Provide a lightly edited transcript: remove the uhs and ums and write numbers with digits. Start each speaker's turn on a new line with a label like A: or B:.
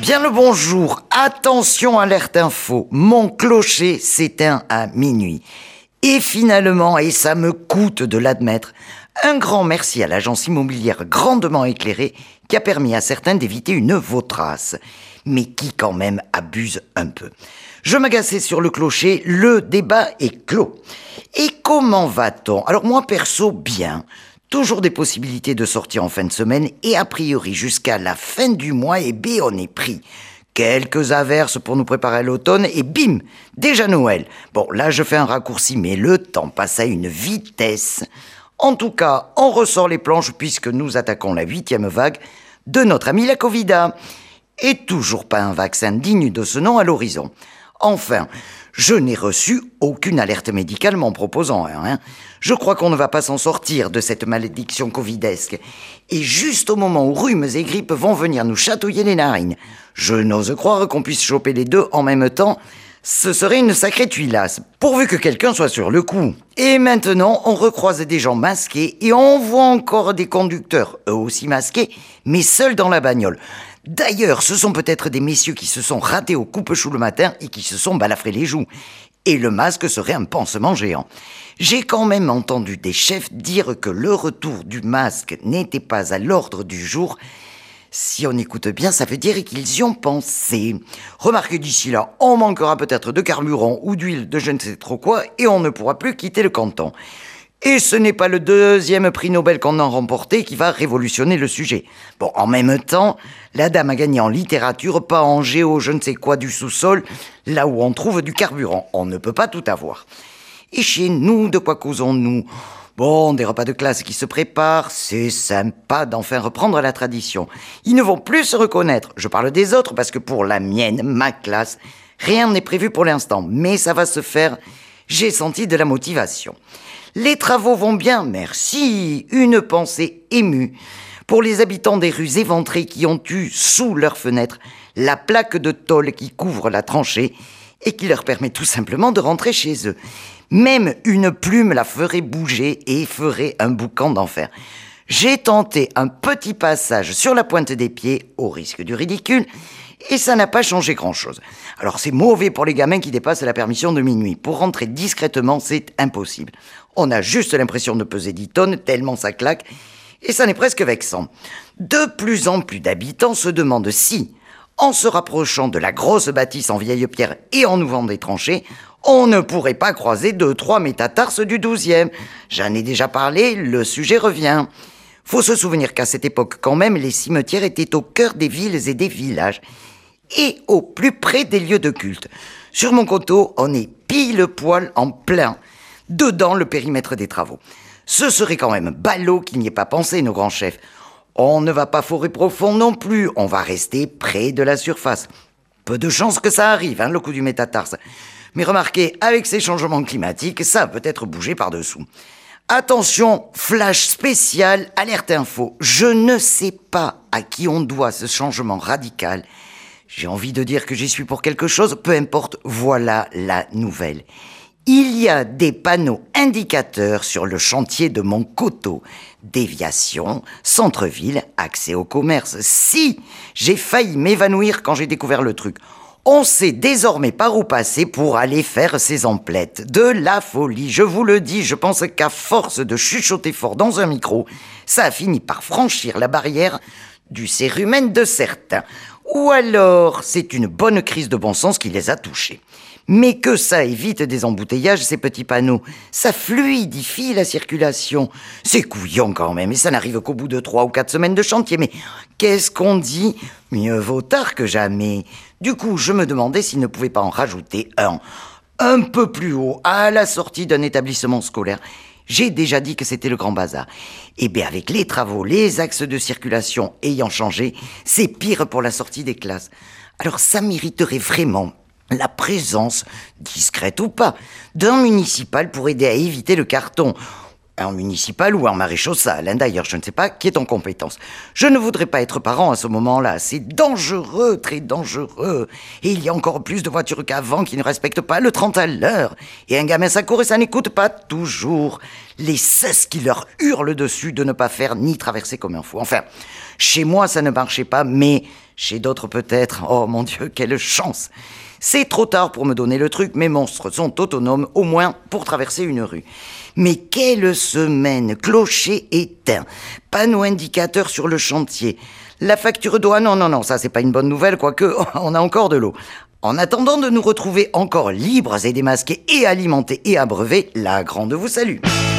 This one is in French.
A: Bien le bonjour, attention alerte info, mon clocher s'éteint à minuit. Et finalement, et ça me coûte de l'admettre, un grand merci à l'agence immobilière grandement éclairée qui a permis à certains d'éviter une vautrasse, mais qui quand même abuse un peu. Je m'agaçais sur le clocher, le débat est clos. Et comment va-t-on ? Alors moi perso, bien. Toujours des possibilités de sortir en fin de semaine et a priori jusqu'à la fin du mois, on est pris. Quelques averses pour nous préparer à l'automne et bim, déjà Noël. Bon, là je fais un raccourci, mais le temps passe à une vitesse. En tout cas, on ressort les planches puisque nous attaquons la 8e vague de notre ami la Covida. Et toujours pas un vaccin digne de ce nom à l'horizon. Enfin, je n'ai reçu aucune alerte médicale m'en proposant un. Je crois qu'on ne va pas s'en sortir de cette malédiction covidesque. Et juste au moment où rhumes et grippes vont venir nous chatouiller les narines, je n'ose croire qu'on puisse choper les deux en même temps. Ce serait une sacrée tuilasse, pourvu que quelqu'un soit sur le coup. Et maintenant, on recroise des gens masqués et on voit encore des conducteurs, eux aussi masqués, mais seuls dans la bagnole. D'ailleurs, ce sont peut-être des messieurs qui se sont ratés au coupe-chou le matin et qui se sont balafrés les joues. Et le masque serait un pansement géant. J'ai quand même entendu des chefs dire que le retour du masque n'était pas à l'ordre du jour. Si on écoute bien, ça veut dire qu'ils y ont pensé. Remarquez, d'ici là, on manquera peut-être de carburant ou d'huile de je ne sais trop quoi et on ne pourra plus quitter le canton. Et ce n'est pas le 2e prix Nobel qu'on a remporté qui va révolutionner le sujet. Bon, en même temps, la dame a gagné en littérature, pas en géo je ne sais quoi du sous-sol, là où on trouve du carburant. On ne peut pas tout avoir. Et chez nous, de quoi causons-nous ? Bon, des repas de classe qui se préparent, c'est sympa d'enfin reprendre la tradition. Ils ne vont plus se reconnaître. Je parle des autres parce que pour la mienne, ma classe, rien n'est prévu pour l'instant. Mais ça va se faire. J'ai senti de la motivation. Les travaux vont bien, merci. Une pensée émue pour les habitants des rues éventrées qui ont eu sous leurs fenêtres la plaque de tôle qui couvre la tranchée et qui leur permet tout simplement de rentrer chez eux. Même une plume la ferait bouger et ferait un boucan d'enfer. J'ai tenté un petit passage sur la pointe des pieds, au risque du ridicule, et ça n'a pas changé grand-chose. Alors c'est mauvais pour les gamins qui dépassent la permission de minuit. Pour rentrer discrètement, c'est impossible. On a juste l'impression de peser 10 tonnes, tellement ça claque, et ça n'est presque vexant. De plus en plus d'habitants se demandent si, en se rapprochant de la grosse bâtisse en vieille pierre et en ouvrant des tranchées, on ne pourrait pas croiser 2-3 métatarses du 12e. J'en ai déjà parlé, le sujet revient. Faut se souvenir qu'à cette époque, quand même, les cimetières étaient au cœur des villes et des villages, et au plus près des lieux de culte. Sur mon coteau, on est pile poil en plein, dedans le périmètre des travaux. Ce serait quand même ballot qu'il n'y ait pas pensé, nos grands chefs. On ne va pas forer profond non plus, on va rester près de la surface. Peu de chance que ça arrive, le coup du métatarse. Mais remarquez, avec ces changements climatiques, ça peut être bougé par-dessous. Attention, flash spécial, alerte info. Je ne sais pas à qui on doit ce changement radical. J'ai envie de dire que j'y suis pour quelque chose, peu importe, voilà la nouvelle. Il y a des panneaux indicateurs sur le chantier de mon coteau. Déviation, centre-ville, accès au commerce. Si, j'ai failli m'évanouir quand j'ai découvert le truc. On sait désormais par où passer pour aller faire ses emplettes. De la folie, je vous le dis, je pense qu'à force de chuchoter fort dans un micro, ça a fini par franchir la barrière du cérumen de certains. Ou alors, c'est une bonne crise de bon sens qui les a touchés. Mais que ça évite des embouteillages, ces petits panneaux. Ça fluidifie la circulation. C'est couillon quand même, et ça n'arrive qu'au bout de 3 ou 4 semaines de chantier. Mais qu'est-ce qu'on dit ? Mieux vaut tard que jamais. Du coup, je me demandais s'il ne pouvait pas en rajouter un peu plus haut, à la sortie d'un établissement scolaire. J'ai déjà dit que c'était le grand bazar. Et bien avec les travaux, les axes de circulation ayant changé, c'est pire pour la sortie des classes. Alors ça mériterait vraiment la présence, discrète ou pas, d'un municipal pour aider à éviter le carton. En municipal ou en maréchaussale, hein. D'ailleurs, je ne sais pas qui est en compétence. Je ne voudrais pas être parent à ce moment-là. C'est dangereux, très dangereux. Et il y a encore plus de voitures qu'avant qui ne respectent pas le 30 à l'heure. Et un gamin, ça court et ça n'écoute pas toujours. Les cesses qui leur hurlent dessus de ne pas faire ni traverser comme un fou. Enfin, chez moi, ça ne marchait pas, mais chez d'autres peut-être. Oh mon Dieu, quelle chance! C'est trop tard pour me donner le truc, mes monstres sont autonomes, au moins pour traverser une rue. Mais quelle semaine! Clocher éteint, panneau indicateur sur le chantier. La facture d'eau, non, ça c'est pas une bonne nouvelle, quoique on a encore de l'eau. En attendant de nous retrouver encore libres et démasqués et alimentés et abreuvés, la grande vous salue.